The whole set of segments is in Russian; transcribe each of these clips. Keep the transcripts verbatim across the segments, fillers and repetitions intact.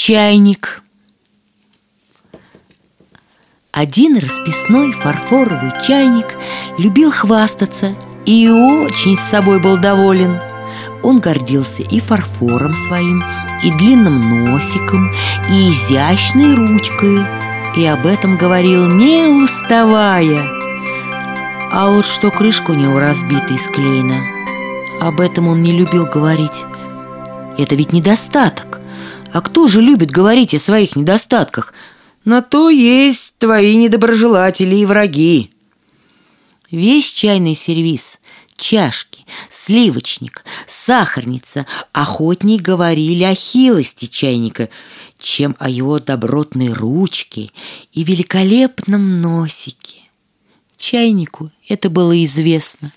чайник. Один расписной фарфоровый чайник любил хвастаться и очень с собой был доволен. Он гордился и фарфором своим, и длинным носиком, и изящной ручкой, и об этом говорил, не уставая. А вот что крышка у него разбита и склеена, об этом он не любил говорить. Это ведь недостаток. А кто же любит говорить о своих недостатках? На то есть твои недоброжелатели и враги. Весь чайный сервиз, чашки, сливочник, сахарница охотней говорили о хилости чайника, чем о его добротной ручке и великолепном носике. Чайнику это было известно.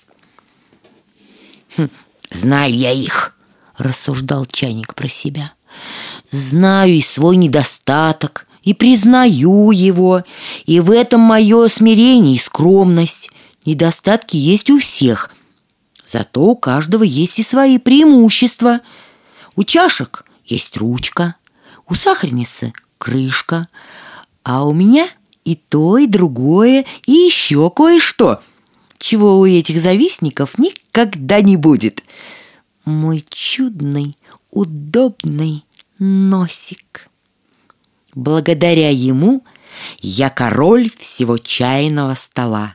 «Хм, знаю я их», — рассуждал чайник про себя. «Знаю и свой недостаток, и признаю его, и в этом мое смирение и скромность. Недостатки есть у всех, зато у каждого есть и свои преимущества. У чашек есть ручка, у сахарницы крышка, а у меня и то, и другое, и еще кое-что, чего у этих завистников никогда не будет. Мой чудный, удобный носик. Благодаря ему я король всего чайного стола.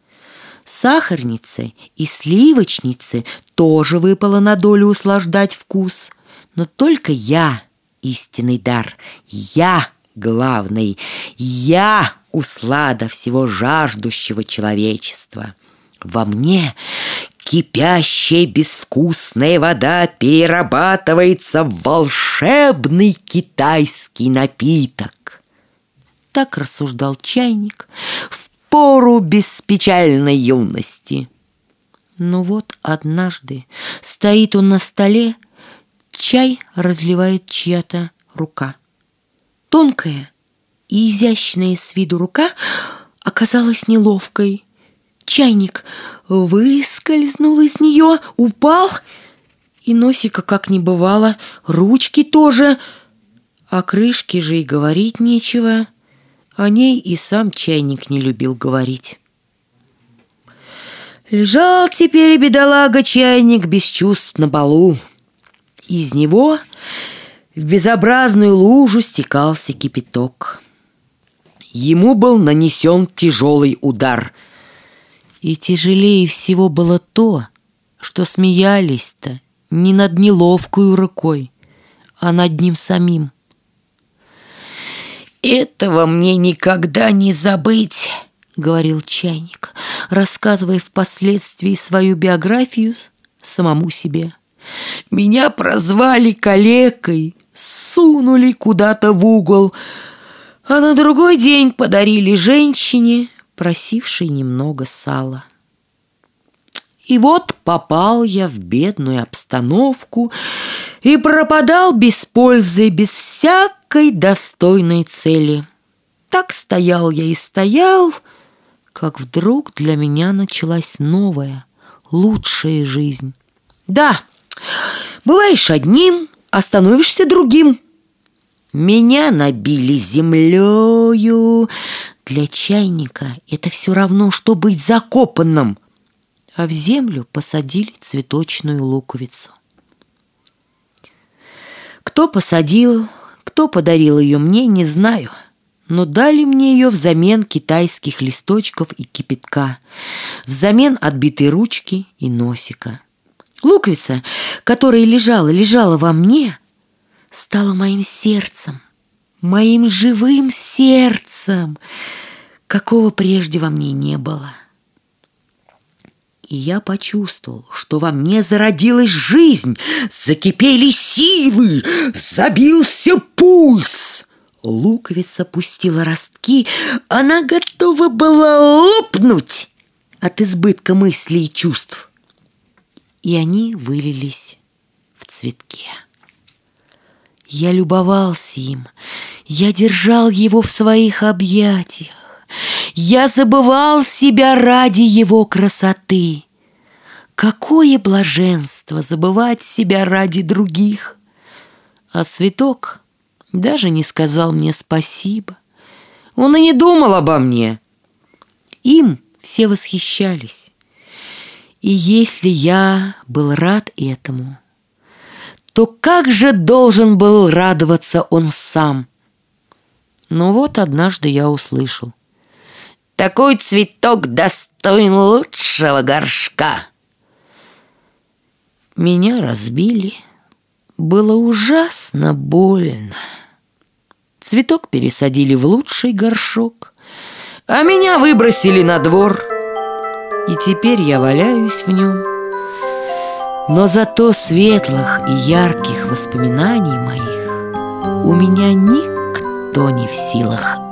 Сахарнице и сливочнице тоже выпало на долю услаждать вкус, но только я истинный дар, я главный, я услада всего жаждущего человечества. Во мне кипящая безвкусная вода перерабатывается в волшебный китайский напиток. Так рассуждал чайник в пору беспечальной юности. Но вот однажды стоит он на столе, чай разливает чья-то рука. Тонкая и изящная с виду рука оказалась неловкой. Чайник выскользнул из нее, упал, и носика как не бывало, ручки тоже, о крышке же и говорить нечего. О ней и сам чайник не любил говорить. Лежал теперь бедолага чайник без чувств на полу. Из него в безобразную лужу стекался кипяток. Ему был нанесен тяжелый удар. И тяжелее всего было то, что смеялись-то не над неловкою рукой, а над ним самим. «Этого мне никогда не забыть», — говорил чайник, рассказывая впоследствии свою биографию самому себе. «Меня прозвали калекой, сунули куда-то в угол, а на другой день подарили женщине, просившей немного сала. И вот попал я в бедную обстановку и пропадал без пользы, без всякой достойной цели. Так стоял я и стоял, как вдруг для меня началась новая, лучшая жизнь. Да, бываешь одним, а становишься другим. Меня набили землею. Для чайника это все равно, что быть закопанным. А в землю посадили цветочную луковицу. Кто посадил, кто подарил ее мне, не знаю, но дали мне ее взамен китайских листочков и кипятка, взамен отбитой ручки и носика. Луковица, которая лежала, лежала во мне, стала моим сердцем, моим живым сердцем, какого прежде во мне не было. И я почувствовал, что во мне зародилась жизнь, закипели силы, забился пульс. Луковица пустила ростки, она готова была лопнуть от избытка мыслей и чувств. И они вылились в цветке. Я любовался им, я держал его в своих объятиях. Я забывал себя ради его красоты. Какое блаженство забывать себя ради других! А цветок даже не сказал мне спасибо. Он и не думал обо мне. Им все восхищались. И если я был рад этому, то как же должен был радоваться он сам? Но вот однажды я услышал: «Такой цветок достоин лучшего горшка». Меня разбили. Было ужасно больно. Цветок пересадили в лучший горшок, а меня выбросили на двор. И теперь я валяюсь в нем. Но зато светлых и ярких воспоминаний моих у меня никто не в силах